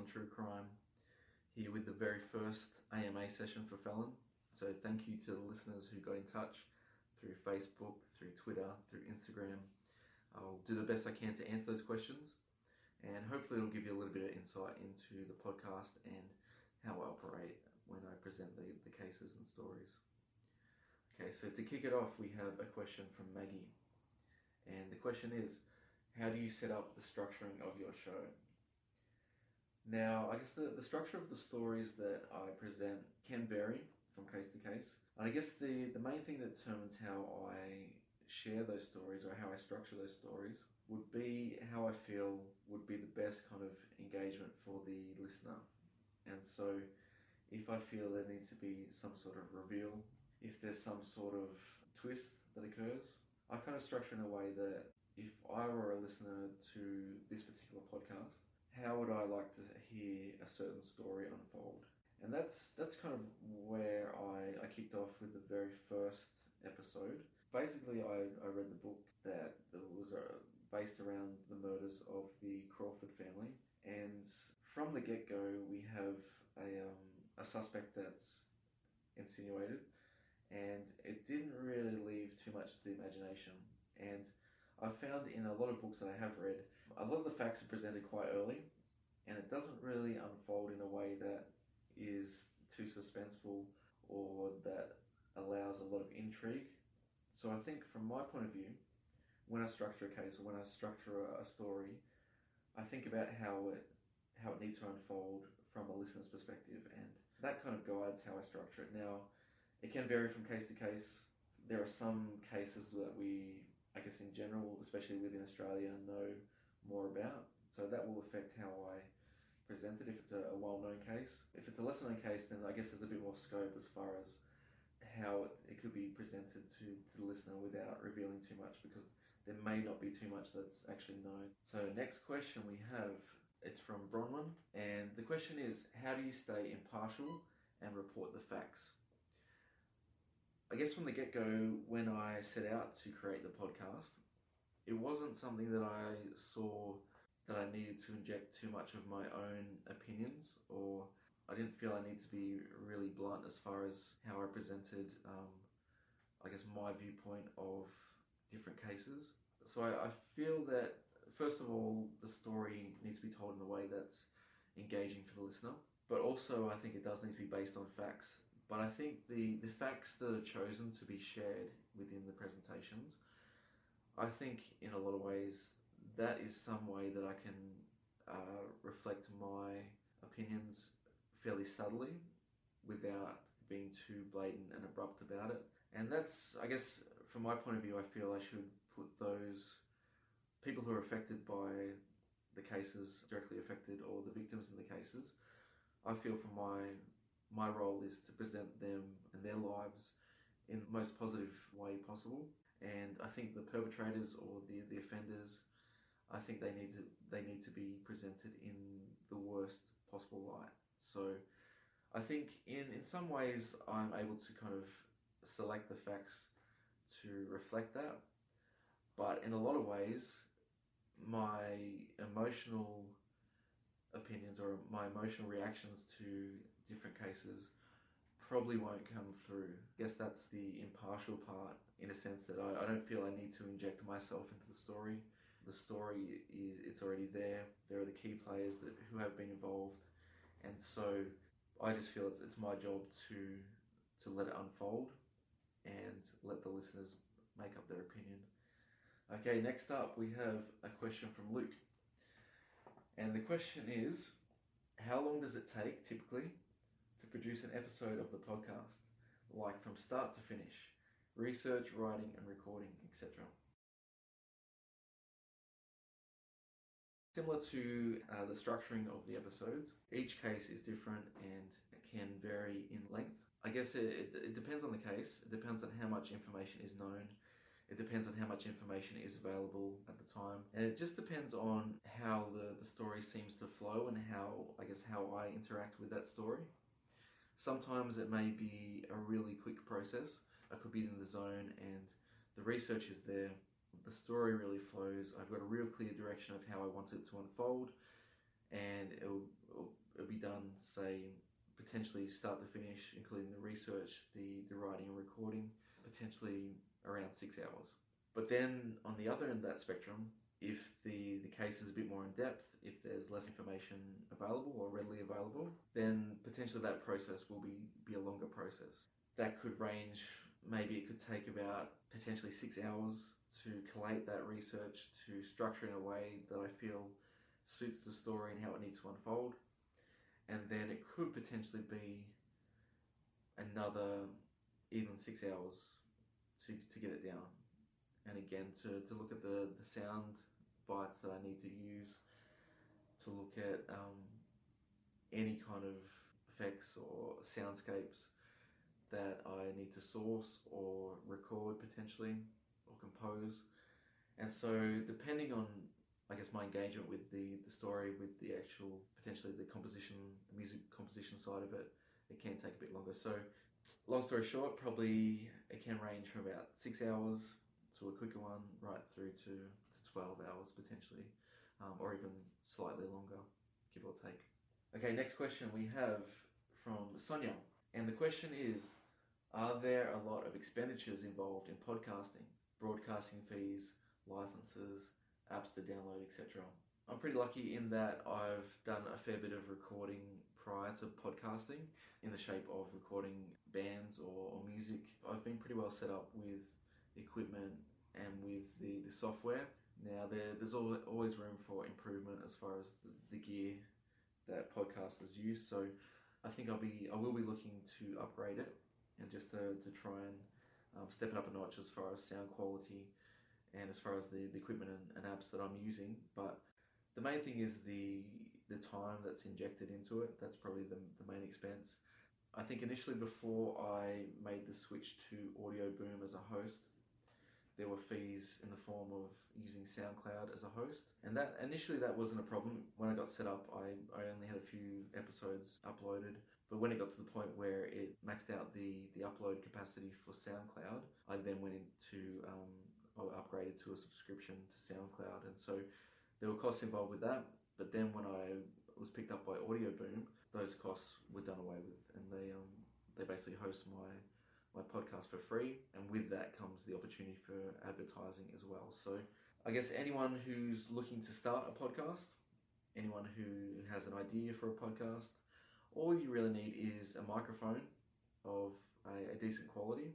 Felon True Crime, here with the very first AMA session for Felon. So thank you to the listeners who got in touch through Facebook, through Twitter, through Instagram. I'll do the best I can to answer those questions, and hopefully it'll give you a little bit of insight into the podcast and how I operate when I present the cases and stories. Okay, so to kick it off, we have a question from Maggie. And the question is, how do you set up the structuring of your show? Now, I guess the structure of the stories that I present can vary from case to case. And I guess the main thing that determines how I share those stories or how I structure those stories would be how I feel would be the best kind of engagement for the listener. And so if I feel there needs to be some sort of reveal, if there's some sort of twist that occurs, I kind of structure in a way that if I were a listener to this particular podcast, how would I like to hear a certain story unfold? And that's kind of where I kicked off with the very first episode. Basically, I read the book that was based around the murders of the Crawford family. And from the get-go, we have a suspect that's insinuated, and it didn't really leave too much to the imagination. And I've found in a lot of books that I have read, a lot of the facts are presented quite early, and it doesn't really unfold in a way that is too suspenseful or that allows a lot of intrigue. So I think from my point of view, when I structure a case or when I structure a story, I think about how it needs to unfold from a listener's perspective, and that kind of guides how I structure it. Now, it can vary from case to case. There are some cases that we, I guess in general, especially within Australia, know more about. So that will affect how I present it if it's a well-known case. If it's a lesser-known case, then I guess there's a bit more scope as far as how it could be presented to the listener without revealing too much, because there may not be too much that's actually known. So next question we have, it's from Bronwyn, and the question is, how do you stay impartial and report the facts? I guess from the get-go, when I set out to create the podcast, it wasn't something that I saw that I needed to inject too much of my own opinions, or I didn't feel I need to be really blunt as far as how I presented, I guess, my viewpoint of different cases. So I feel that, first of all, the story needs to be told in a way that's engaging for the listener, but also I think it does need to be based on facts. But I think the facts that are chosen to be shared within the presentations, I think in a lot of ways that is some way that I can reflect my opinions fairly subtly without being too blatant and abrupt about it. And that's, I guess, from my point of view, I feel I should put those people who are affected by the cases, directly affected, or the victims in the cases, I feel from my role is to present them and their lives in the most positive way possible. And I think the perpetrators or the offenders, I think they need to be presented in the worst possible light. So I think in some ways I'm able to kind of select the facts to reflect that, but in a lot of ways my emotional opinions or my emotional reactions to different cases probably won't come through. I guess that's the impartial part, in a sense that I don't feel I need to inject myself into the story. The story it's already there. There are the key players who have been involved, and so I just feel it's my job to let it unfold and let the listeners make up their opinion. Okay, next up we have a question from Luke. And the question is, how long does it take typically to produce an episode of the podcast, like from start to finish, research, writing and recording, etc.? Similar to the structuring of the episodes, each case is different and can vary in length. I guess it depends on the case. It depends on how much information is known. It depends on how much information is available at the time. And it just depends on how the story seems to flow and how I interact with that story. Sometimes it may be a really quick process. I could be in the zone and the research is there. The story really flows. I've got a real clear direction of how I want it to unfold. and it'll be done, say, potentially start to finish, including the research, the writing and recording, potentially around 6 hours. But then on the other end of that spectrum, if the case is a bit more in depth, if there's less information available or readily available, then potentially that process will be a longer process. That could range, maybe it could take about potentially 6 hours to collate that research, to structure in a way that I feel suits the story and how it needs to unfold. And then it could potentially be another even 6 hours to get it down. And again, to look at the sound bites that I need to use, to look at any kind of effects or soundscapes that I need to source or record potentially or compose. And so depending on, I guess, my engagement with the story, with the actual, potentially the composition, the music composition side of it, it can take a bit longer. So long story short, probably it can range from about 6 hours to a quicker one right through to 12 hours potentially, or even slightly longer, give or take. Okay, next question we have from Sonia. And the question is, are there a lot of expenditures involved in podcasting? Broadcasting fees, licenses, apps to download, etc. I'm pretty lucky in that I've done a fair bit of recording prior to podcasting in the shape of recording bands or music. I've been pretty well set up with equipment and with the software. Now there's always room for improvement as far as the gear that podcasters use, so I think I will be looking to upgrade it and just to try and step it up a notch as far as sound quality and as far as the equipment and apps that I'm using. But the main thing is the time that's injected into it. That's probably the main expense. I think initially, before I made the switch to Audioboom as a host, there were fees in the form of using SoundCloud as a host, and that initially that wasn't a problem. When I got set up, I only had a few episodes uploaded, but when it got to the point where it maxed out the upload capacity for SoundCloud, I then went into I upgraded to a subscription to SoundCloud, and so there were costs involved with that. But then when I was picked up by Audioboom, those costs were done away with, and they basically host my podcast for free, and with that comes the opportunity for advertising as well. So I guess anyone who's looking to start a podcast, anyone who has an idea for a podcast, all you really need is a microphone of a decent quality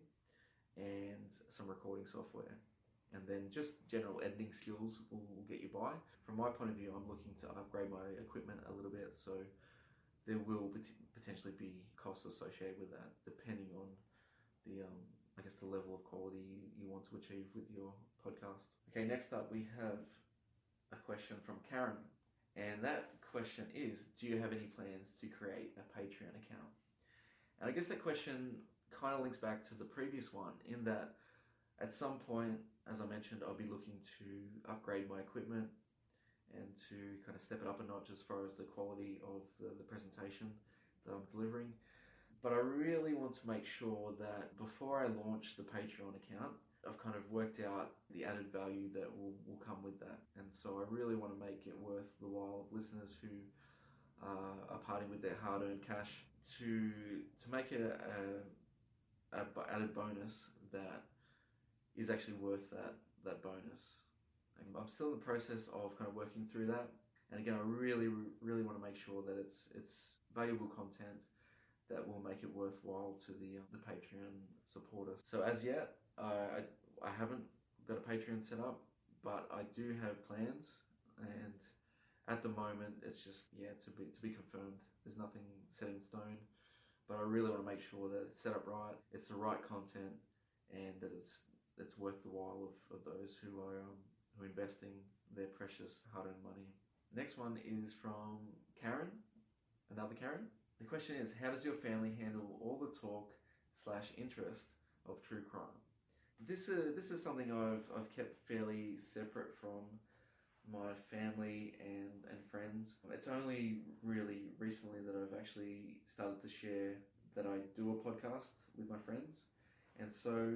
and some recording software. And then just general editing skills will get you by. From my point of view, I'm looking to upgrade my equipment a little bit, so there will potentially be costs associated with that, depending on the I guess the level of quality you want to achieve with your podcast. Okay, next up we have a question from Karen, and that question is, do you have any plans to create a Patreon account? And I guess that question kind of links back to the previous one, in that at some point, as I mentioned, I'll be looking to upgrade my equipment and to kind of step it up a notch as far as the quality of the presentation that I'm delivering. But I really want to make sure that before I launch the Patreon account, I've kind of worked out the added value that will come with that. And so I really want to make it worth the while of listeners who are parting with their hard-earned cash to make it a added bonus that is actually worth that bonus. And I'm still in the process of kind of working through that. And again, I really want to make sure that it's valuable content that will make it worthwhile to the Patreon supporters. So as yet, I haven't got a Patreon set up, but I do have plans, and at the moment it's just to be confirmed. There's nothing set in stone, but I really want to make sure that it's set up right, it's the right content, and that it's worth the while of those who are investing their precious hard-earned money. Next one is from Karen, another Karen. The question is, how does your family handle all the talk/interest of true crime? This is something I've kept fairly separate from my family and friends. It's only really recently that I've actually started to share that I do a podcast with my friends. And so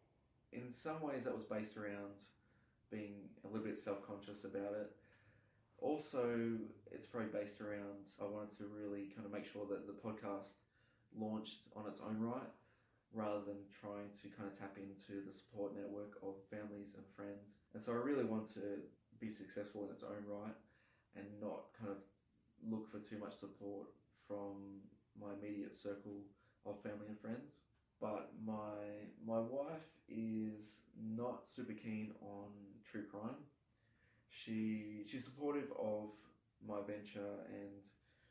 in some ways that was based around being a little bit self-conscious about it. Also, it's probably based around, I wanted to really kind of make sure that the podcast launched on its own right, rather than trying to kind of tap into the support network of families and friends. And so I really want to be successful in its own right and not kind of look for too much support from my immediate circle of family and friends. But my wife is not super keen on true crime. She's supportive of my venture and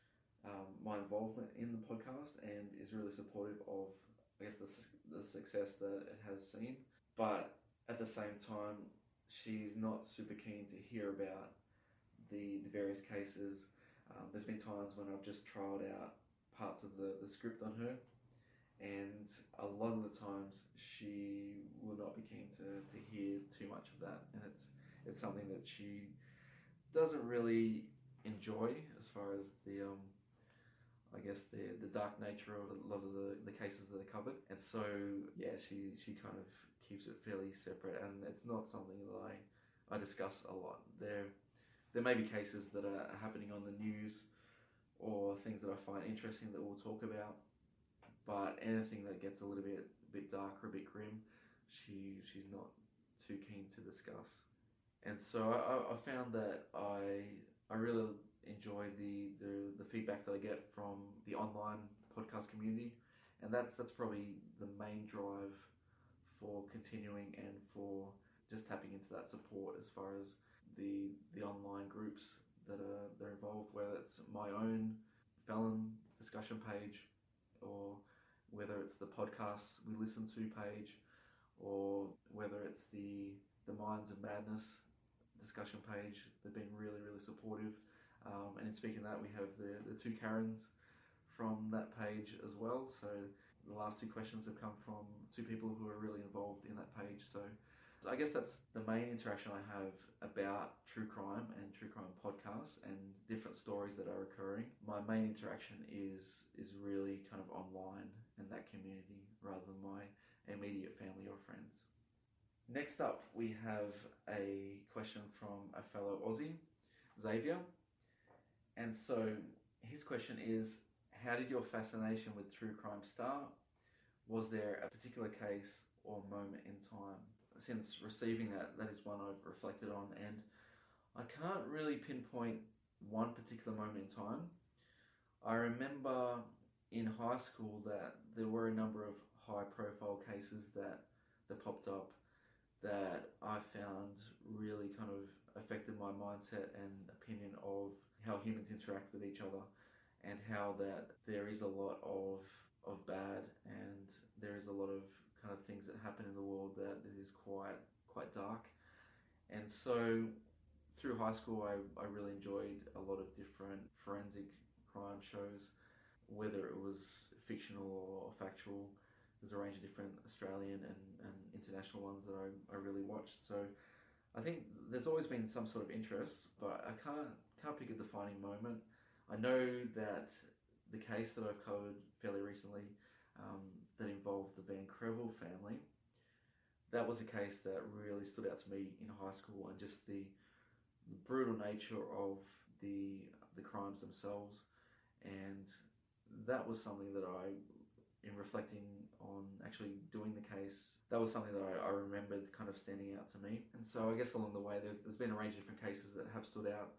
my involvement in the podcast, and is really supportive of, I guess, the success that it has seen. But at the same time, she's not super keen to hear about the various cases. There's been times when I've just trialed out parts of the script on her, and a lot of the times she will not be keen to hear too much of that, and it's something that she doesn't really enjoy, as far as I guess the dark nature of a lot of the cases that are covered. And so yeah, she kind of keeps it fairly separate, and it's not something that I discuss a lot. There may be cases that are happening on the news, or things that I find interesting that we'll talk about, but anything that gets a bit dark or a bit grim, she's not too keen to discuss. And so I found that I really enjoy the feedback that I get from the online podcast community, and that's probably the main drive for continuing, and for just tapping into that support, as far as the online groups that are involved, whether it's my own felon discussion page, or whether it's the podcasts we listen to page, or whether it's the Minds of Madness discussion page. They've been really supportive. And in speaking of that, we have the two Karens from that page as well. So the last two questions have come from two people who are really involved in that page. So I guess that's the main interaction I have about true crime and true crime podcasts and different stories that are occurring. My main interaction is really kind of online in that community, rather than my immediate family or friends. Next up, we have a question from a fellow Aussie, Xavier. And so his question is, how did your fascination with true crime start? Was there a particular case or moment in time? Since receiving that is one I've reflected on, and I can't really pinpoint one particular moment in time. I remember in high school that there were a number of high profile cases that popped up, that I found really kind of affected my mindset and opinion of how humans interact with each other, and how that there is a lot of bad, and there is a lot of kind of things that happen in the world that is quite dark. And so through high school, I really enjoyed a lot of different forensic crime shows, whether it was fictional or factual. There's a range of different Australian and international ones that I really watched. So I think there's always been some sort of interest, but I can't pick a defining moment. I know that the case that I've covered fairly recently, that involved the Van Crevel family, that was a case that really stood out to me in high school, and just the brutal nature of the crimes themselves. And that was something that in reflecting on actually doing the case, that was something that I remembered kind of standing out to me. And so I guess along the way, there's been a range of different cases that have stood out.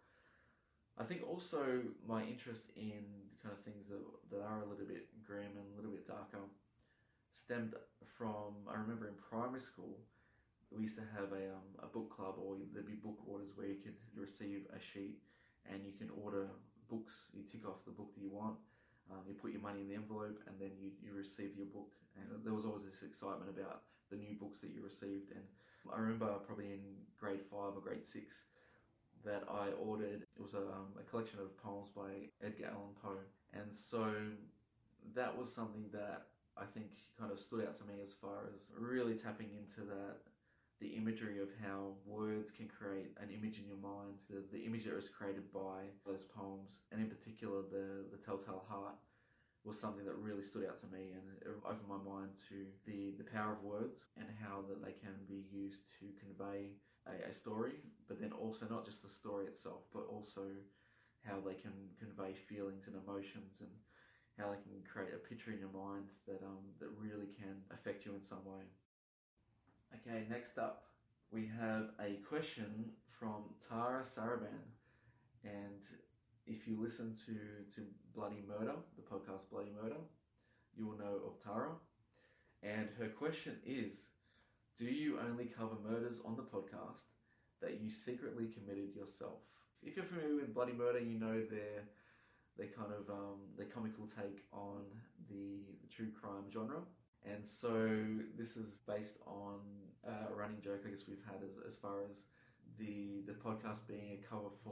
I think also my interest in kind of things that are a little bit grim and a little bit darker stemmed from, I remember in primary school, we used to have a book club, or there'd be book orders where you could receive a sheet and you can order books. You tick off the book that you want, you put your money in the envelope, and then you receive your book. And there was always this excitement about the new books that you received. And I remember probably in grade 5 or grade 6 that I ordered, it was a collection of poems by Edgar Allan Poe. And so that was something that I think kind of stood out to me, as far as really tapping into the imagery of how words can create an image in your mind, the image that was created by those poems, and in particular the Telltale Heart, was something that really stood out to me, and it opened my mind to the power of words and how that they can be used to convey a story, but then also not just the story itself, but also how they can convey feelings and emotions, and how they can create a picture in your mind that that really can affect you in some way. Okay, next up we have a question from Tara Saraban, and if you listen to Bloody Murder, the podcast Bloody Murder, you will know of Tara. And her question is, do you only cover murders on the podcast that you secretly committed yourself? If you're familiar with Bloody Murder, you know their kind of their comical take on the true crime genre. And so this is based on a running joke I guess we've had as far as the podcast being a cover for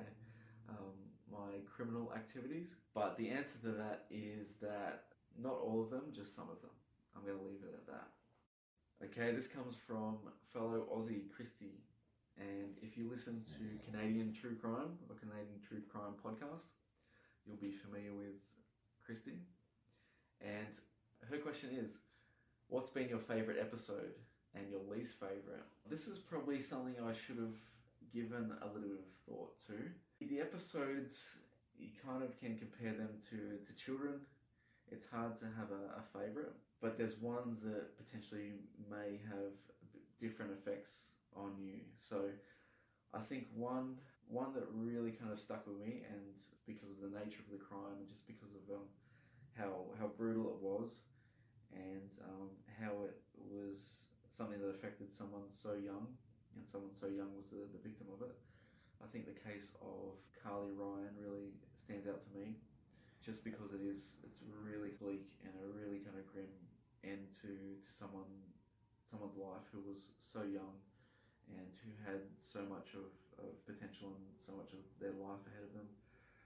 my criminal activities. But the answer to that is that not all of them, just some of them. I'm going to leave it at that. Okay, this comes from fellow Aussie Christy. And if you listen to Canadian True Crime or Canadian True Crime podcast, you'll be familiar with Christy. And her question is, what's been your favourite episode and your least favourite? This is probably something I should have given a little bit of thought to. The episodes, you kind of can compare them to children. It's hard to have a favourite, but there's ones that potentially may have different effects on you. So I think one that really kind of stuck with me, and because of the nature of the crime and just because of how brutal it was, and how it was something that affected someone so young, and someone so young was the victim of it. I think the case of Carly Ryan really stands out to me, just because it's really bleak and a really kind of grim end to someone's life who was so young and who had so much of potential and so much of their life ahead of them.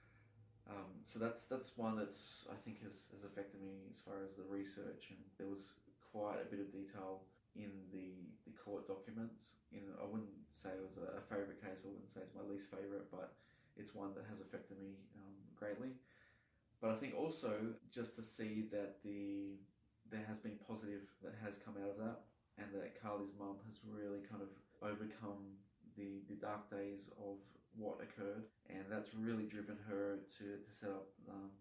So that's one that's I think has affected me as far as the research, and there was quite a bit of detail in the court documents. I wouldn't say it was a favourite case, I wouldn't say it's my least favourite, but it's one that has affected me greatly. But I think also just to see that there has been positive that has come out of that, and that Carly's mum has really kind of overcome the dark days of what occurred, and that's really driven her to set up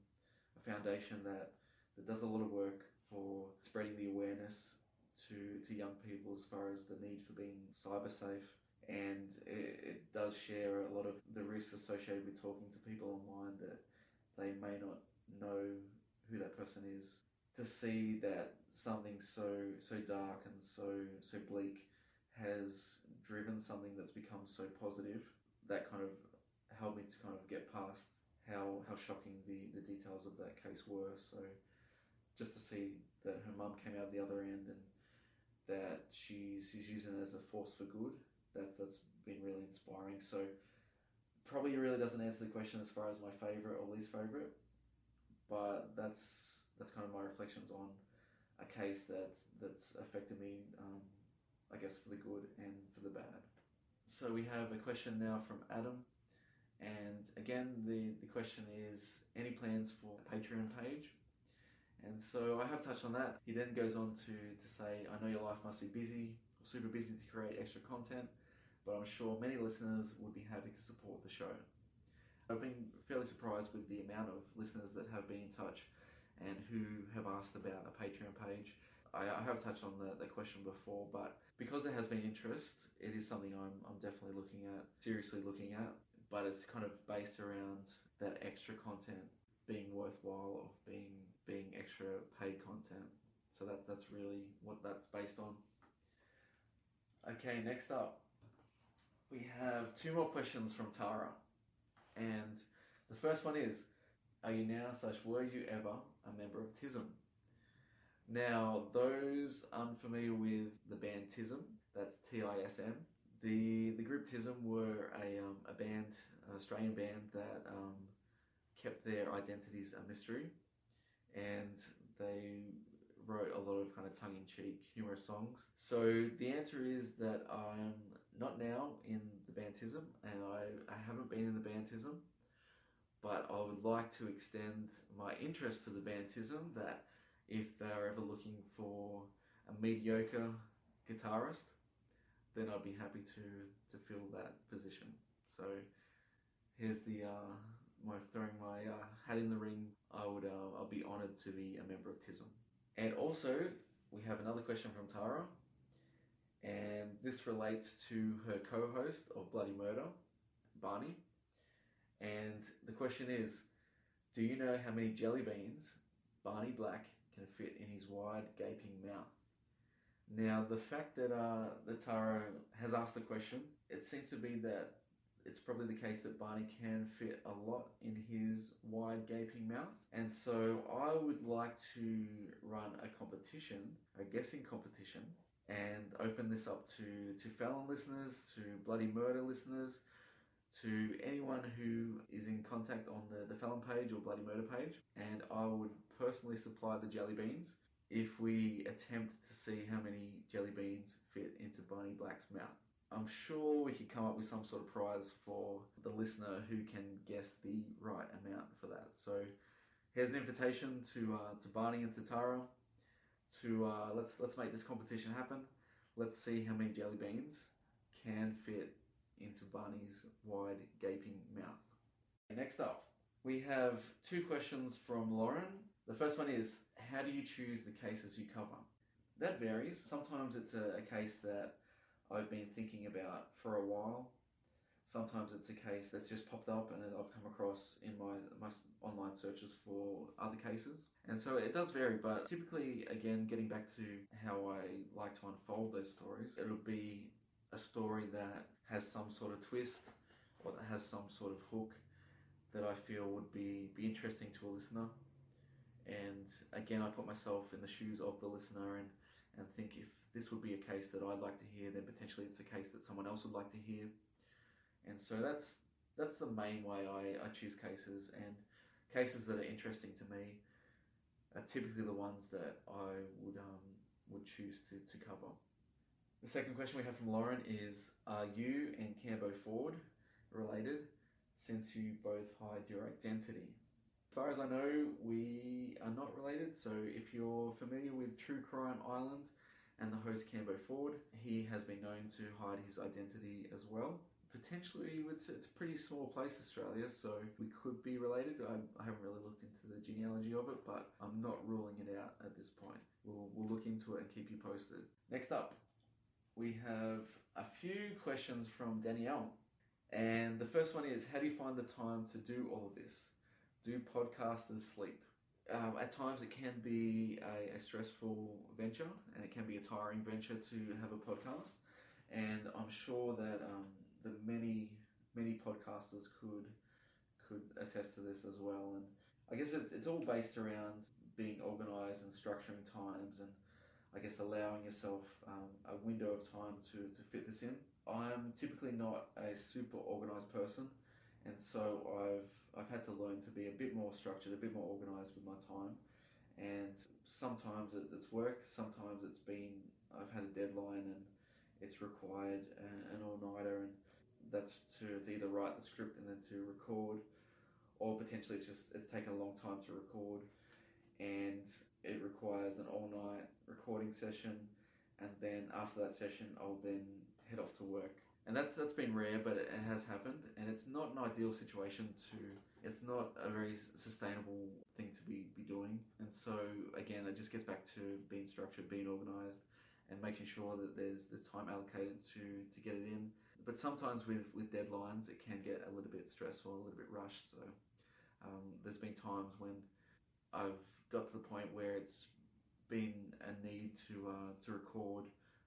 a foundation that does a lot of work for spreading the awareness to young people as far as the need for being cyber safe. And it does share a lot of the risks associated with talking to people online that they may not know who that person is. To see that something so dark and so bleak has driven something that's become so positive, that kind of helped me to kind of get past how shocking the details of that case were. So just to see that her mum came out the other end, and that she's using it as a force for good, that's been really inspiring. So probably really doesn't answer the question as far as my favourite or least favourite, but that's kind of my reflections on a case that's affected me, I guess, for the good and for the bad. So we have a question now from Adam, and again the question is, any plans for a Patreon page? And so I have touched on that. He then goes on to say, I know your life must be busy, super busy to create extra content, but I'm sure many listeners would be happy to support the show. I've been fairly surprised with the amount of listeners that have been in touch and who have asked about a Patreon page. I have touched on the question before, but because there has been interest, it is something I'm definitely seriously looking at, but it's kind of based around that extra content being worthwhile, of being extra paid content. So that's really what that's based on. Okay, next up we have two more questions from Tara, and the first one is, are you now / were you ever a member of TISM? Now, those unfamiliar with the band TISM, that's TISM. The group TISM were a band, an Australian band that kept their identities a mystery, and they wrote a lot of kind of tongue-in-cheek, humorous songs. So the answer is that I'm not now in the band TISM, and I haven't been in the band TISM, but I would like to extend my interest to the Bantism, that if they're ever looking for a mediocre guitarist, then I'd be happy to fill that position. So here's the my throwing my hat in the ring. I'll be honoured to be a member of TISM. And also we have another question from Tara, and this relates to her co-host of Bloody Murder, Barney. And the question is, do you know how many jelly beans Barney Black can fit in his wide gaping mouth? Now, the fact that Tara has asked the question, it seems to be that it's probably the case that Barney can fit a lot in his wide gaping mouth. And so I would like to run a competition, a guessing competition, and open this up to Fallon listeners, to Bloody Murder listeners, to anyone who is in contact on the Fallon page or Bloody Murder page. And I would personally supply the jelly beans if we attempt to see how many jelly beans fit into Barney Black's mouth. I'm sure we could come up with some sort of prize for the listener who can guess the right amount for that. So here's an invitation to Barney and to Tara to let's make this competition happen. Let's see how many jelly beans can fit into Barney's wide gaping mouth. Next up, we have two questions from Lauren. The first one is, how do you choose the cases you cover? That varies. Sometimes it's a case that I've been thinking about for a while. Sometimes it's a case that's just popped up and I've come across in my online searches for other cases. And so it does vary, but typically, again, getting back to how I like to unfold those stories, it'll be a story that has some sort of twist or that has some sort of hook that I feel would be interesting to a listener. And again, I put myself in the shoes of the listener and think if this would be a case that I'd like to hear, then potentially it's a case that someone else would like to hear. And so that's the main way I choose cases, and cases that are interesting to me are typically the ones that I would choose to cover. The second question we have from Lauren is, are you and Cambo Ford related, since you both hide your identity? As far as I know, we are not related, so if you're familiar with True Crime Island and the host Cambo Ford, he has been known to hide his identity as well. Potentially, it's a pretty small place, Australia, so we could be related. I haven't really looked into the genealogy of it, but I'm not ruling it out at this point. We'll look into it and keep you posted. Next up, we have a few questions from Danielle. And the first one is, how do you find the time to do all of this? Do podcasters sleep? At times it can be a stressful venture, and it can be a tiring venture to have a podcast. And I'm sure that the many podcasters could attest to this as well. And I guess it's all based around being organised and structuring times, and I guess allowing yourself a window of time to fit this in. I'm typically not a super organised person, and so I've had to learn to be a bit more structured, a bit more organised with my time. And sometimes it's worked, sometimes I've had a deadline and it's required an all-nighter, and that's to either write the script and then to record, or potentially it's taken a long time to record and it requires an all-night recording session, and then after that session I'll then head off to work. And that's been rare, but it has happened, and it's not an ideal situation it's not a very sustainable thing to be doing. And so again, it just gets back to being structured, being organised, and making sure that there's time allocated to get it in. But sometimes with deadlines, it can get a little bit stressful, a little bit rushed. So there's been times when I've got to the point where it's been a need to record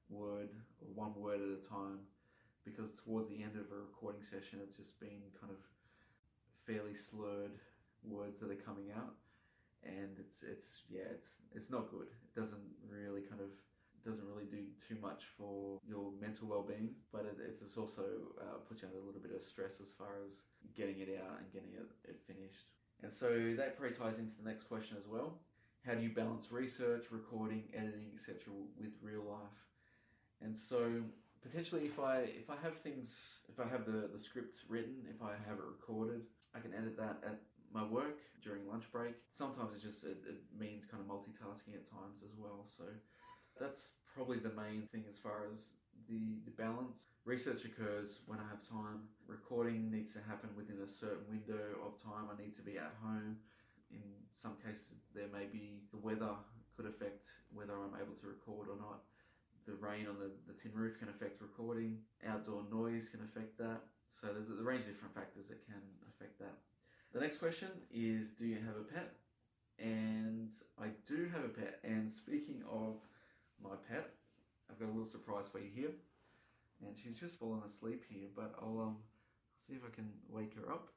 one word at a time, because towards the end of a recording session, it's just been kind of fairly slurred words that are coming out, and it's not good. It doesn't really do too much for your mental well-being, but it's also puts you under a little bit of stress as far as getting it out and getting it finished. And so that probably ties into the next question as well. How do you balance research, recording, editing, etc. with real life? And so potentially if I have the script written, if I have it recorded, I can edit that at my work during lunch break. Sometimes it means kind of multitasking at times as well. So that's probably the main thing as far as the balance. Research occurs when I have time. Recording needs to happen within a certain window of time. I need to be at home. In some cases, there may be the weather could affect whether I'm able to record or not. The rain on the tin roof can affect recording. Outdoor noise can affect that. So there's a range of different factors that can affect that. The next question is, do you have a pet? And I do have a pet. And speaking of my pet, I've got a little surprise for you here. And she's just fallen asleep here, but I'll see if I can wake her up.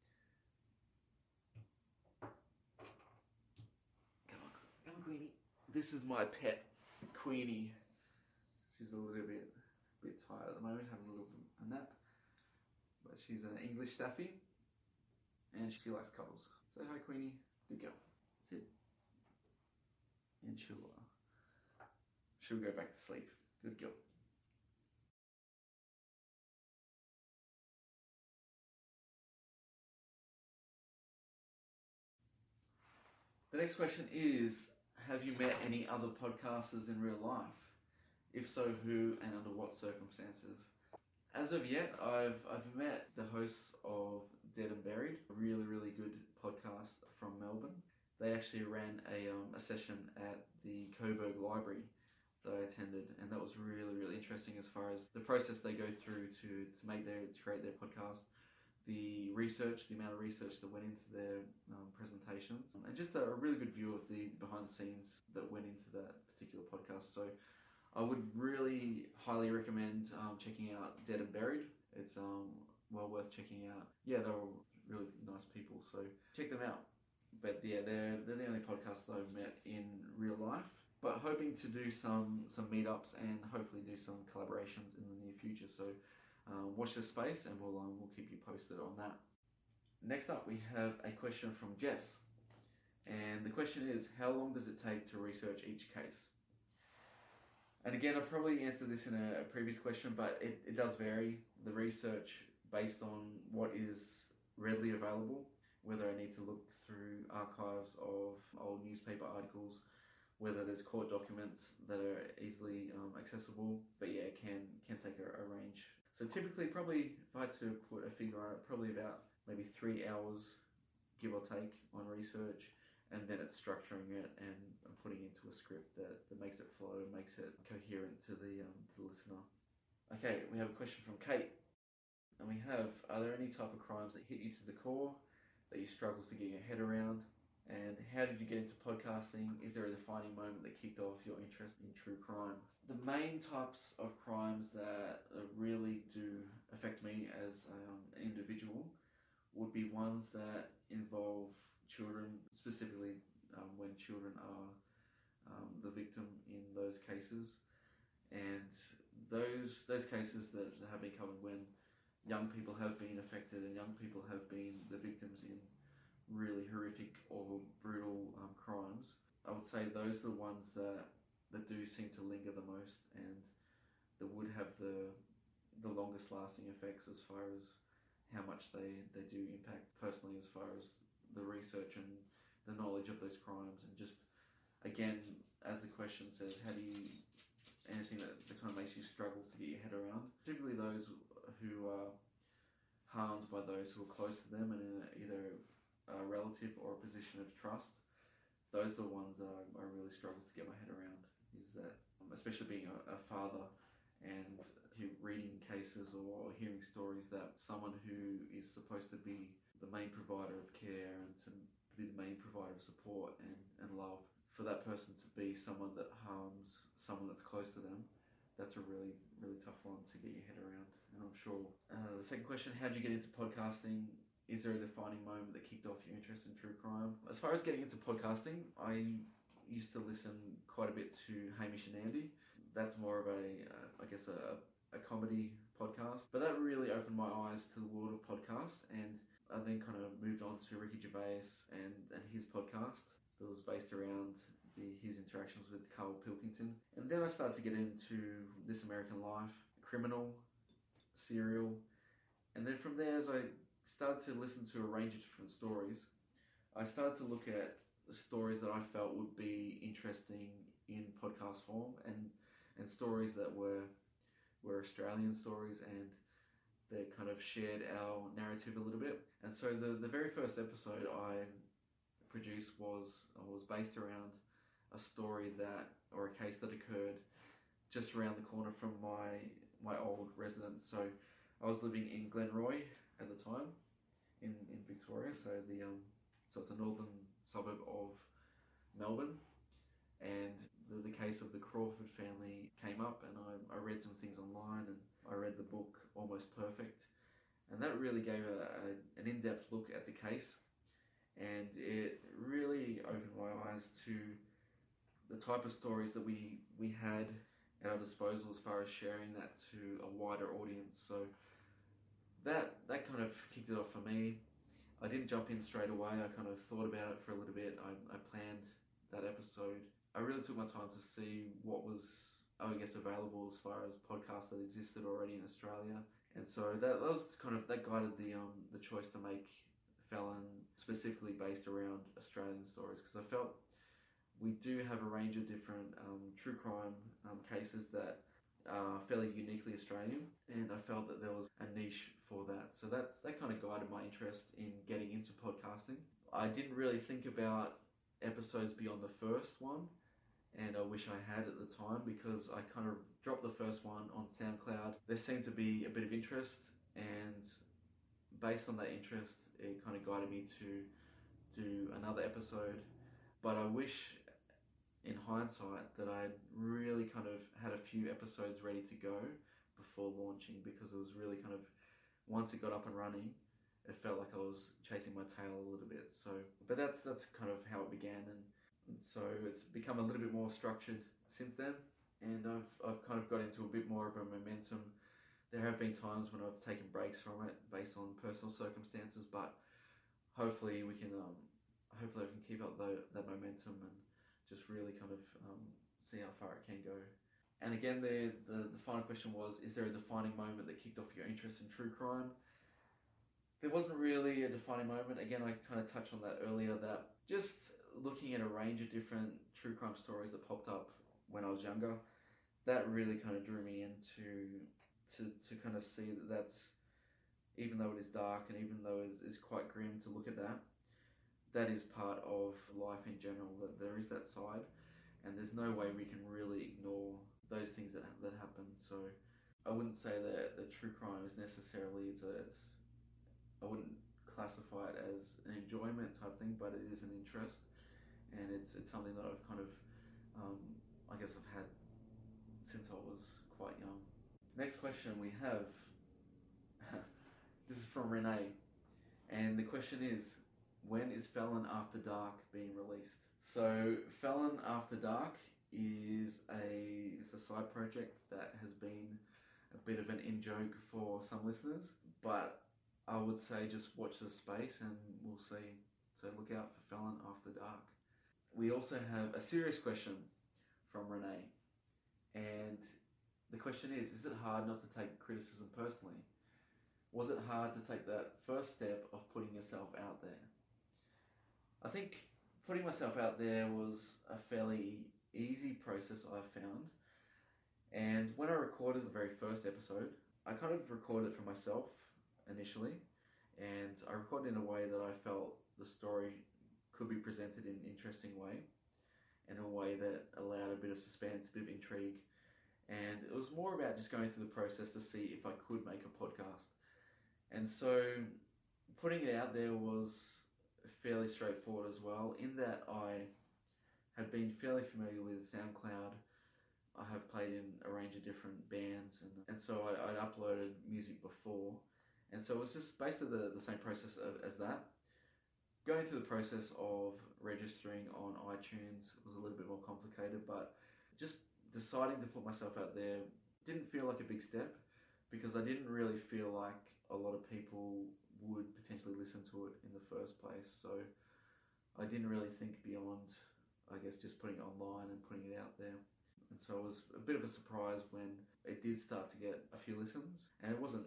Come on, Queenie. This is my pet, Queenie. She's a little bit tired at the moment, having a nap. But she's an English Staffy, and she likes cuddles. Say hi, Queenie. Good girl. Sit. And she'll go back to sleep. Good girl. The next question is, have you met any other podcasters in real life? If so, who and under what circumstances? As of yet, I've met the hosts of Dead and Buried, a really good podcast from Melbourne. They actually ran a session at the Coburg Library that I attended, and that was really interesting as far as the process they go through to create their podcast, the amount of research that went into their presentations, and just a really good view of the behind the scenes that went into that particular podcast. So I would really highly recommend checking out Dead and Buried. It's well worth checking out. Yeah, they're all really nice people, so check them out. But yeah, they're the only podcasts that I've met in real life. But hoping to do some meetups and hopefully do some collaborations in the near future. So watch this space, and we'll keep you posted on that. Next up, we have a question from Jess, and the question is, how long does it take to research each case? And again, I've probably answered this in a previous question, but it does vary. The research based on what is readily available, whether I need to look through archives of old newspaper articles, whether there's court documents that are easily accessible. But yeah, it can take a range. So typically, probably, if I had to put a figure on it, probably about maybe 3 hours, give or take, on research. And then it's structuring it and putting it into a script that makes it flow, makes it coherent to the listener. Okay, we have a question from Kate. And we have, are there any type of crimes that hit you to the core, that you struggle to get your head around? And how did you get into podcasting? Is there a defining moment that kicked off your interest in true crime? The main types of crimes that really do affect me as an individual would be ones that involve children, specifically when children are the victim in those cases. And those cases that have been covered when young people have been affected and young people have been the victims in really horrific or brutal crimes, I would say those are the ones that do seem to linger the most and that would have the longest lasting effects as far as how much they do impact personally, as far as the research and the knowledge of those crimes. And just, again, as the question says, anything that kind of makes you struggle to get your head around, typically those who are harmed by those who are close to them and in either a relative or a position of trust, those are the ones that I really struggle to get my head around. Is that, especially being a father and reading cases or hearing stories that someone who is supposed to be the main provider of care and to be the main provider of support and love, for that person to be someone that harms someone that's close to them, that's a really tough one to get your head around. And I'm sure the second question, how did you get into podcasting? Is there a defining moment that kicked off your interest in true crime? As far as getting into podcasting, I used to listen quite a bit to Hamish and Andy. That's more of a comedy podcast, but that really opened my eyes to the world of podcasts. And I then kind of moved on to Ricky Gervais and his podcast that was based around his interactions with Carl Pilkington. And then I started to get into This American Life, Criminal, Serial, and then from there, as I started to listen to a range of different stories, I started to look at the stories that I felt would be interesting in podcast form, and stories that were Australian stories, and they kind of shared our narrative a little bit. And so the very first episode I produced was based around a story or a case that occurred just around the corner from my old residence. So I was living in Glenroy at the time in Victoria, so it's a northern suburb of Melbourne, and the case of the Crawford family came up, and I read some things online, and I read the book Almost Perfect, and that really gave an in-depth look at the case, and it really opened my eyes to the type of stories that we had at our disposal as far as sharing that to a wider audience. So that kind of kicked it off for me. I didn't jump in straight away. I kind of thought about it for a little bit. I planned that episode. I really took my time to see what was, I guess, available as far as podcasts that existed already in Australia. And so that guided the choice to make Felon specifically based around Australian stories, because I felt we do have a range of different true crime cases that are fairly uniquely Australian, and I felt that there was a niche for that. So that kind of guided my interest in getting into podcasting. I didn't really think about episodes beyond the first one, and I wish I had at the time, because I kind of dropped the first one on SoundCloud. There seemed to be a bit of interest, and based on that interest, it kind of guided me to do another episode. But I wish, in hindsight, that I'd really kind of had a few episodes ready to go before launching, because it was really kind of, once it got up and running, it felt like I was chasing my tail a little bit. So, but that's kind of how it began, and so it's become a little bit more structured since then, and I've kind of got into a bit more of a momentum. There have been times when I've taken breaks from it based on personal circumstances, but hopefully I can keep up that momentum and just really kind of see how far it can go. And again, the final question was, is there a defining moment that kicked off your interest in true crime? There wasn't really a defining moment. Again, I kind of touched on that earlier, that just looking at a range of different true crime stories that popped up when I was younger, that really kind of drew me into to kind of see that's, even though it is dark and even though it is quite grim to look at that is part of life in general, that there is that side, and there's no way we can really ignore those things that happen. So I wouldn't say that the true crime is necessarily, I wouldn't classify it as an enjoyment type thing, but it is an interest, and it's something that I've kind of, I guess I've had since I was quite young. Next question we have, this is from Renee, and the question is, when is Felon After Dark being released? So Felon After Dark is a side project that has been a bit of an in-joke for some listeners, but I would say just watch the space and we'll see. So look out for Felon After Dark. We also have a serious question from Renee, and the question is it hard not to take criticism personally? Was it hard to take that first step of putting yourself out there? I think putting myself out there was a fairly easy process, I found. And when I recorded the very first episode, I kind of recorded it for myself initially, and I recorded in a way that I felt the story could be presented in an interesting way, in a way that allowed a bit of suspense, a bit of intrigue. And it was more about just going through the process to see if I could make a podcast. And so putting it out there was fairly straightforward as well, in that I have been fairly familiar with SoundCloud. I have played in a range of different bands, and so I'd uploaded music before, and so it was just basically the same process as that. Going through the process of registering on iTunes was a little bit more complicated, but just deciding to put myself out there didn't feel like a big step, because I didn't really feel like a lot of people would potentially listen to it in the first place. So I didn't really think beyond, I guess, just putting it online and putting it out there. And so it was a bit of a surprise when it did start to get a few listens, and it wasn't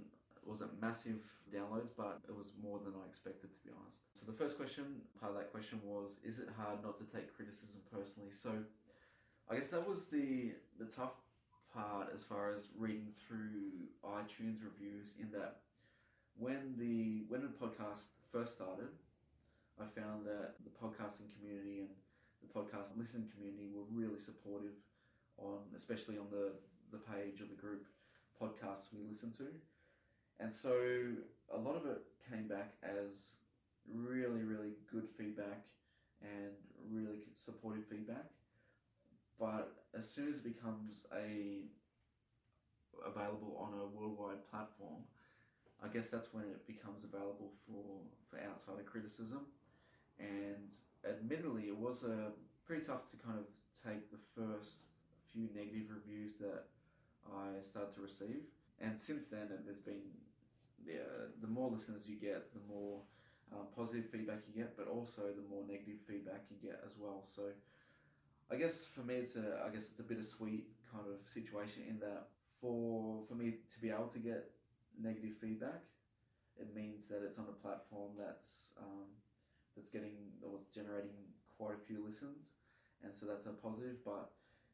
wasn't massive downloads, but it was more than I expected, to be honest. So the first question, part of that question was, is it hard not to take criticism personally? So I guess that was the tough part as far as reading through iTunes reviews, in that when the podcast first started, I found that the podcasting community and the podcast listening community were really supportive on, especially on the page or the group podcasts we listen to. And so a lot of it came back as really, really good feedback and really supportive feedback. But as soon as it becomes available on a worldwide platform, I guess that's when it becomes available for outsider criticism. And admittedly, it was pretty tough to kind of take the first few negative reviews that I started to receive. And since then, there's been the more listeners you get, the more positive feedback you get, but also the more negative feedback you get as well. So I guess for me, it's a bittersweet kind of situation, in that for me to be able to get negative feedback, it means that it's on a platform that's generating quite a few listens, and so that's a positive. But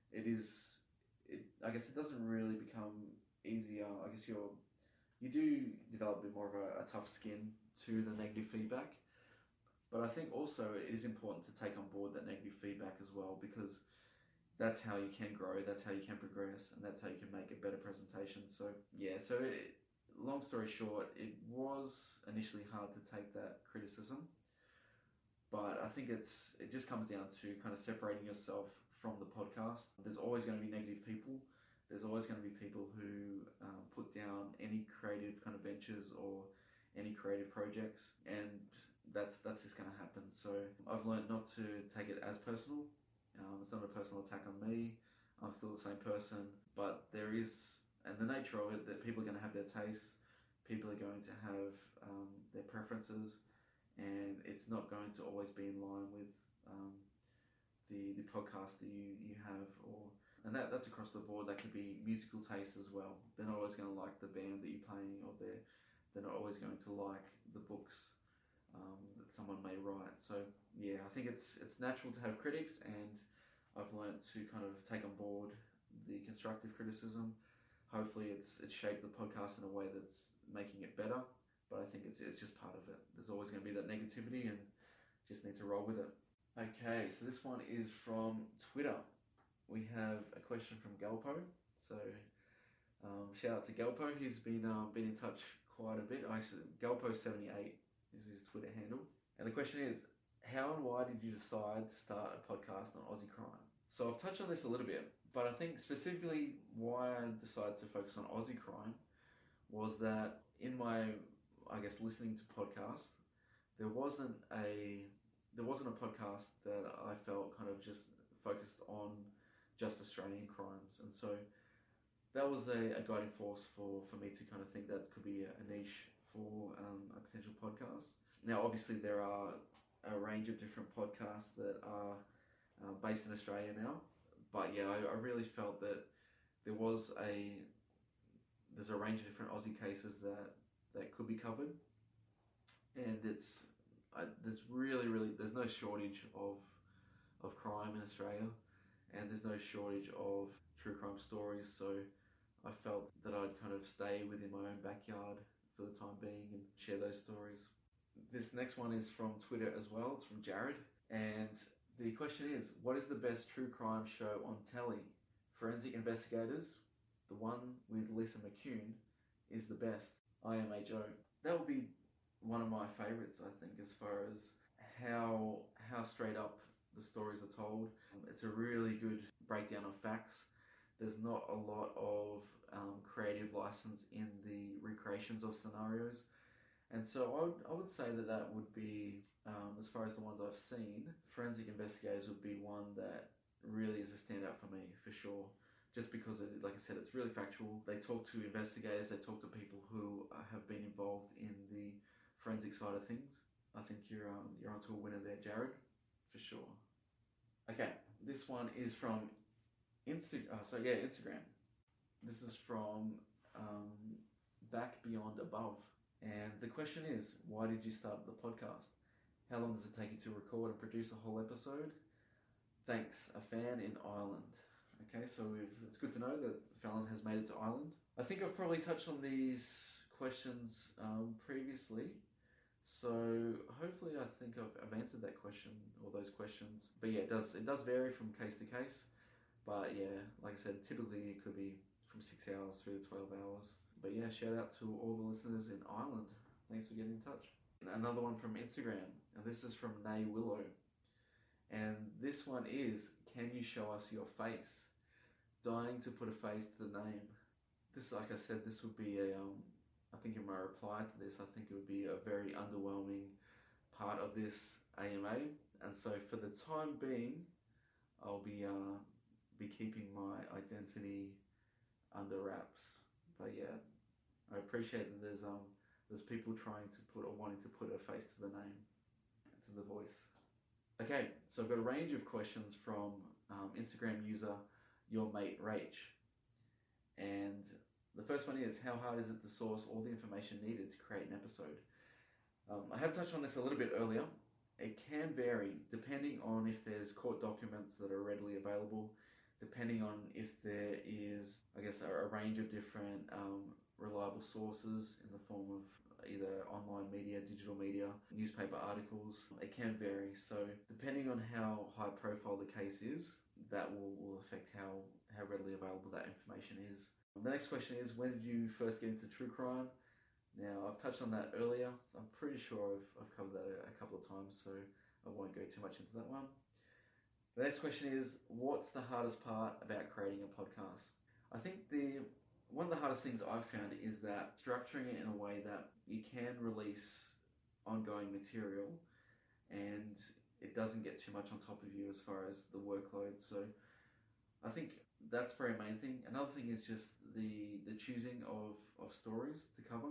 I guess it doesn't really become easier. I guess you do develop a bit more of a tough skin to the negative feedback, but I think also it is important to take on board that negative feedback as well, because that's how you can grow, that's how you can progress, and that's how you can make a better presentation. So yeah, long story short, it was initially hard to take that criticism, but I think it just comes down to kind of separating yourself from the podcast. There's always going to be negative people. There's always going to be people who put down any creative kind of ventures or any creative projects, and that's just going to happen. So I've learned not to take it as personal. It's not a personal attack on me. I'm still the same person, but there is, and the nature of it, that people are going to have their tastes. People are going to have their preferences, and it's not going to always be in line with the podcast that you have, and that's across the board. That could be musical tastes as well. They're not always going to like the band that you're playing, or they're not always going to like the books that someone may write. So yeah, I think it's natural to have critics, and I've learned to kind of take on board the constructive criticism. Hopefully it's shaped the podcast in a way that's making it better, but I think it's just part of it. There's always going to be that negativity, and just need to roll with it. Okay, so this one is from Twitter. We have a question from Galpo. So shout out to Galpo. He's been in touch quite a bit. Actually, Galpo78 is his Twitter handle. And the question is, how and why did you decide to start a podcast on Aussie crime? So I've touched on this a little bit, but I think specifically why I decided to focus on Aussie crime was that in my, I guess, listening to podcasts, there wasn't a podcast that I felt kind of just focused on just Australian crimes, and so that was a guiding force for me to kind of think that could be a niche for a potential podcast. Now, obviously, there are a range of different podcasts that are based in Australia now, but yeah, I really felt that there's a range of different Aussie cases that could be covered, and there's no shortage of crime in Australia, and there's no shortage of true crime stories. So I felt that I'd kind of stay within my own backyard for the time being and share those stories. This next one is from Twitter as well. It's from Jared, and the question is, what is the best true crime show on telly? Forensic Investigators, the one with Lisa McCune, is the best. IMA Joe. That would be one of my favourites, I think, as far as how straight up the stories are told. It's a really good breakdown of facts. There's not a lot of creative license in the recreations of scenarios, and so I would say that would be, as far as the ones I've seen, Forensic Investigators would be one that really is a standout for me, for sure. Just because, like I said, it's really factual. They talk to investigators, they talk to people who have been involved in the forensic side of things. I think you're onto a winner there, Jared, for sure. Okay, this one is from Instagram. This is from Back Beyond Above. And the question is, why did you start the podcast? How long does it take you to record and produce a whole episode? Thanks, a fan in Ireland. Okay, so it's good to know that Fallon has made it to Ireland. I think I've probably touched on these questions previously. So hopefully I think I've answered that question or those questions. But yeah, it does vary from case to case. But yeah, like I said, typically it could be from 6 hours through to 12 hours. But yeah, shout out to all the listeners in Ireland. Thanks for getting in touch. Another one from Instagram, and this is from Nay Willow. And this one is, can you show us your face? Dying to put a face to the name. This, like I said, this would be I think in my reply to this, I think it would be a very underwhelming part of this AMA. And so for the time being, I'll be keeping my identity under wraps. But yeah, I appreciate that there's people trying to put or wanting to put a face to the name, to the voice. Okay, so I've got a range of questions from Instagram user Your Mate Rach, and the first one is, how hard is it to source all the information needed to create an episode? I have touched on this a little bit earlier. It can vary depending on if there's court documents that are readily available, depending on if there is, I guess, a range of different reliable sources in the form of either online media, digital media, newspaper articles. It can vary. So depending on how high profile the case is, that will affect how readily available that information is. The next question is, when did you first get into true crime? Now, I've touched on that earlier. I'm pretty sure I've covered that a couple of times, so I won't go too much into that one. The next question is, what's the hardest part about creating a podcast? I think one of the hardest things I've found is that structuring it in a way that you can release ongoing material and it doesn't get too much on top of you as far as the workload. So I think that's the very main thing. Another thing is just the choosing of stories to cover.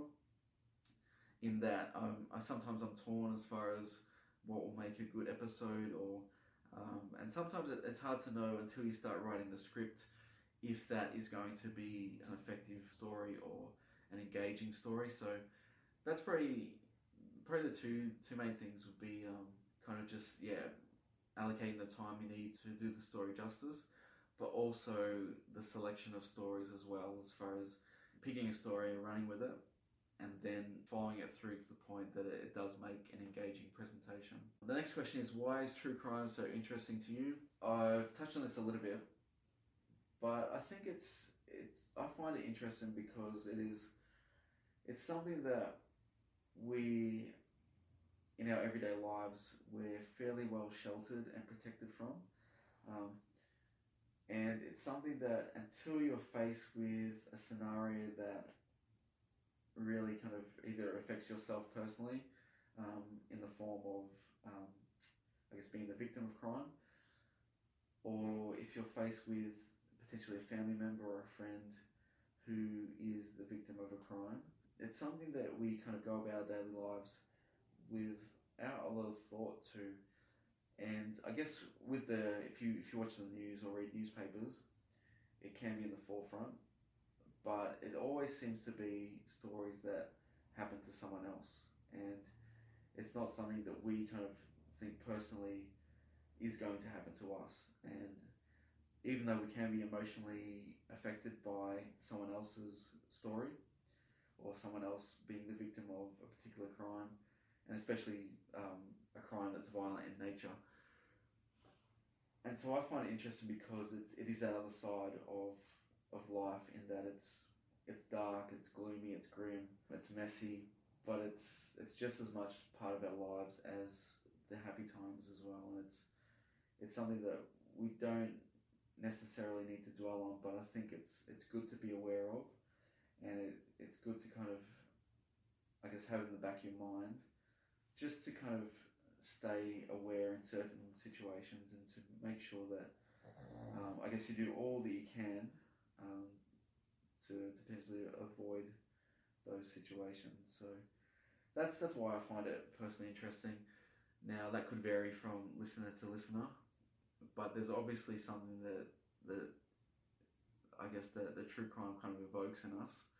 In that sometimes I'm torn as far as what will make a good episode, or and sometimes it's hard to know until you start writing the script if that is going to be an effective story or an engaging story. So that's probably the two main things would be kind of just allocating the time you need to do the story justice, but also the selection of stories as well, as far as picking a story and running with it, and then following it through to the point that it does make an engaging presentation. The next question is, why is true crime so interesting to you? I've touched on this a little bit, but I think I find it interesting because it's something that we, in our everyday lives, we're fairly well sheltered and protected from. And it's something that until you're faced with a scenario that really kind of either affects yourself personally, in the form of, I guess, being the victim of crime, or if you're faced with potentially a family member or a friend who is the victim of a crime, it's something that we kind of go about our daily lives without a lot of thought to. And I guess if you watch the news or read newspapers, it can be in the forefront, but it always seems to be stories that happen to someone else, and it's not something that we kind of think personally is going to happen to us. And even though we can be emotionally affected by someone else's story, or someone else being the victim of a particular crime, and especially a crime that's violent in nature. And so I find it interesting because it is that other side of life, in that it's dark, it's gloomy, it's grim, it's messy, but it's just as much part of our lives as the happy times as well. And it's something that we don't necessarily need to dwell on, but I think it's good to be aware of, and it's good to kind of, I guess, have in the back of your mind, just to kind of stay aware in certain situations, and to make sure that I guess you do all that you can to potentially avoid those situations. So that's why I find it personally interesting. Now that could vary from listener to listener, but there's obviously something that I guess the true crime kind of evokes in us,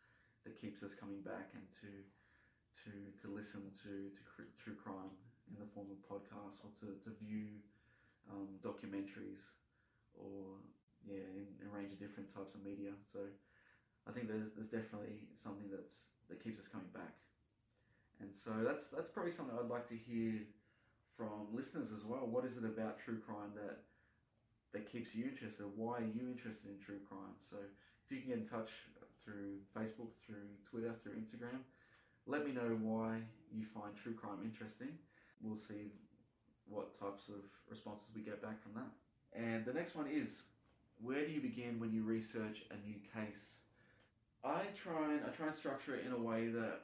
that keeps us coming back and to listen to true crime in the form of podcasts, or to view documentaries, or in a range of different types of media. So I think there's definitely something that keeps us coming back. And so that's probably something I'd like to hear from listeners as well. What is it about true crime that keeps you interested? Why are you interested in true crime? So if you can get in touch through Facebook, through Twitter, through Instagram, let me know why you find true crime interesting. We'll see what types of responses we get back from that. And the next one is, where do you begin when you research a new case? I try and structure it in a way that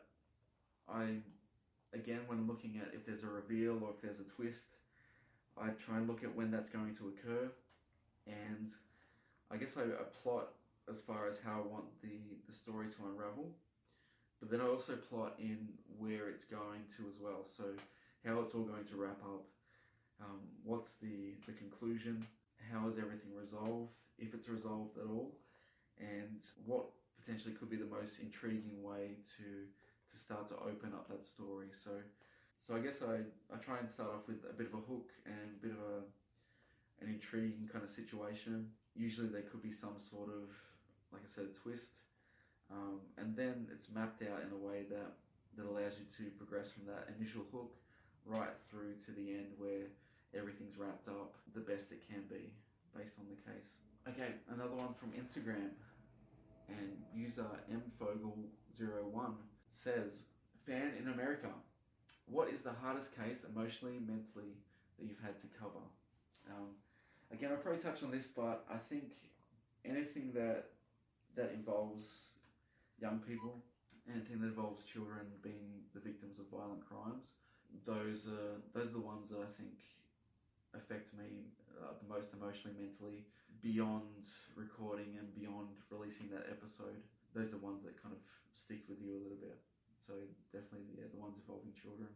again, when looking at if there's a reveal or if there's a twist, I try and look at when that's going to occur, and I guess I plot as far as how I want the story to unravel, but then I also plot in where it's going to as well, so how it's all going to wrap up, what's the conclusion, how is everything resolved, if it's resolved at all, and what potentially could be the most intriguing way to start to open up that story. So I guess I try and start off with a bit of a hook and a bit of an intriguing kind of situation. Usually there could be some sort of, like I said, a twist, and then it's mapped out in a way that allows you to progress from that initial hook right through to the end where everything's wrapped up the best it can be based on the case. Okay, another one from Instagram, and user mfogel01 says, fan in America, what is the hardest case emotionally, mentally, that you've had to cover? Again, I'll probably touch on this, but I think anything that involves young people, anything that involves children being the victims of violent crimes, those are the ones that I think affect me the most emotionally, mentally, beyond recording and beyond releasing that episode. Those are the ones that kind of stick with you a little bit. So definitely the ones involving children.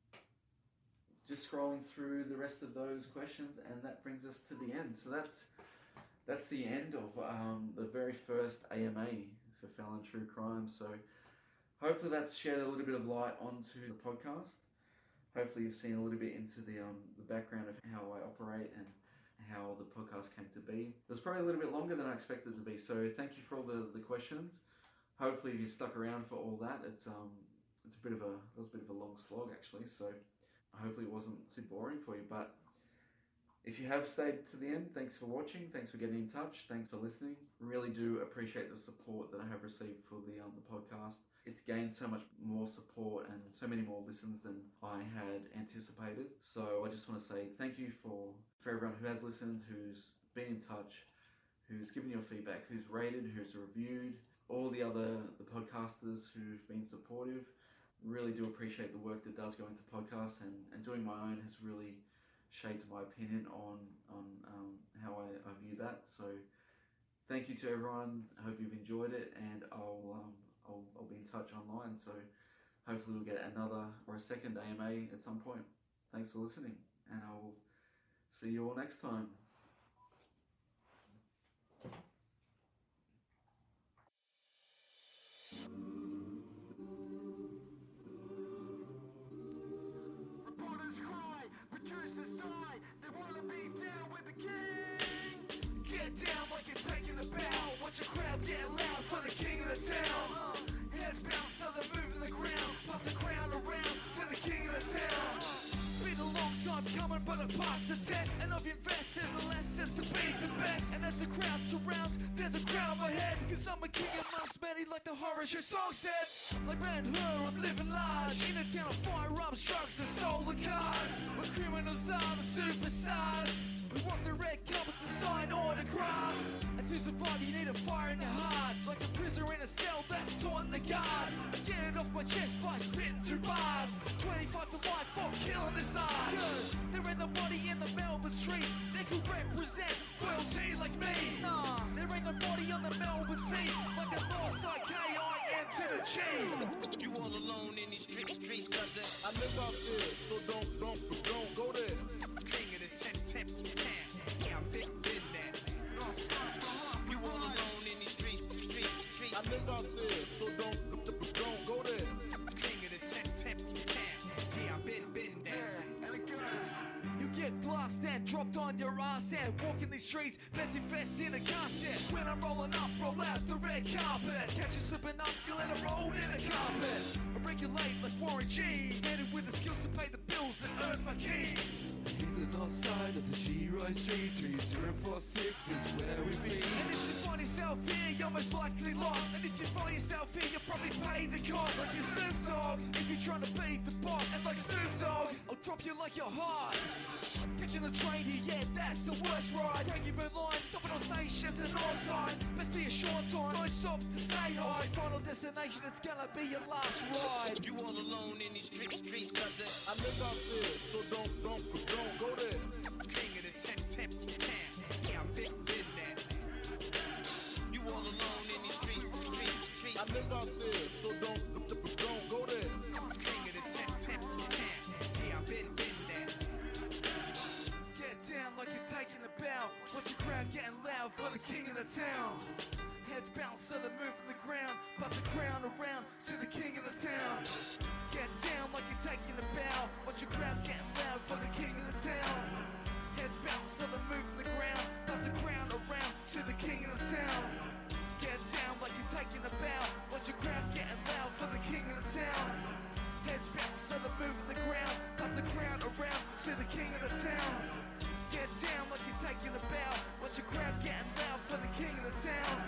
Just scrolling through the rest of those questions, and that brings us to the end. So that's the end of the very first AMA for Felon True Crime. So hopefully that's shed a little bit of light onto the podcast. Hopefully you've seen a little bit into the background of how I operate and how the podcast came to be. It was probably a little bit longer than I expected it to be. So thank you for all the questions. Hopefully, if you stuck around for all that, it was a bit of a long slog actually. So hopefully it wasn't too boring for you. But if you have stayed to the end, thanks for watching. Thanks for getting in touch. Thanks for listening. Really do appreciate the support that I have received for the podcast. It's gained so much more support and so many more listens than I had anticipated. So I just want to say thank you for everyone who has listened, who's been in touch, who's given your feedback, who's rated, who's reviewed. All the podcasters who've been supportive. Really do appreciate the work that does go into podcasts, and doing my own has really shaped my opinion on how I view that. So thank you to everyone. I hope you've enjoyed it, and I'll be in touch online. So hopefully we'll get another or a second AMA at some point. Thanks for listening, and I will see you all next time. Reporters cry, producers die, they wanna be down with the king. Get down like you're taking a bow, watch the crowd get loud for the king of the town. Heads bounce so they're moving the ground, pass the crown around to the king of the town. It's been a long time coming, but I passed the test, and I've invested the lessons to be the best. And as the crowd surrounds, there's a crowd ahead, cause I'm a king amongst many, like the horror show song said. Like Ben-Hur, I'm living large in a town of firearms, drugs and stolen cars, where criminals are the superstars. We walk the red carpets and sign autographs. And to survive you need a fire in your heart, like a prisoner in a cell that's taunting the guards. I get it off my chest by spitting through bars. 25 to life for killing this art. Cause there ain't nobody in the Melbourne street that could represent royalty like me. Nah, there ain't nobody on the Melbourne scene like the Northside K-I-N to the G. You all alone in these streets, cousin. I live out there, so don't go there. King of the 10. Yeah, I've been that. You all alone in these streets. I live out there, so don't then dropped on your ass and walking these streets, best invest in a casket. When I'm rolling up, roll out the red carpet. Catch you slipping up, you let it roll in the carpet. I regulate like Warren G, headed with the skills to pay the bills and earn my key. Either north side of the G-Road streets, 3046 is where we be. And if you find yourself here, you're most likely lost. And if you find yourself here, you'll probably pay the cost. Like your Snoop Dogg, if you're trying to beat the boss. And like Snoop Dogg, I'll drop you like you're hot. Catching the train here, yeah, that's the worst ride. Breaking red lines, stopping on stations and all sides. Best be a short time, don't stop to say hi. Final destination, it's gonna be your last ride. You all alone in these streets, cousin. I live out there, so don't go there. King of the 10 town. Yeah, I'm big that. You all alone in these streets. I live out there, so don't go there. King of the 10 town. Yeah, I'm big that. Get down like you're taking a bow. Watch your crowd getting loud for the king of the town. Heads bounce so they move from the ground. Bust the crown around to the king of the town. Get down like you're taking a bow. Watch your crowd getting loud for the king of the town. Heads bounce so they move from the ground. Bust the crown around to the king of the town. Get down like you're taking a bow. Watch your crowd getting loud for the king of the town. Heads bounce so they move from the ground. Bust the crown around to the king of the town. Get down like you're taking a bow. Watch your crowd getting loud for the king of the town.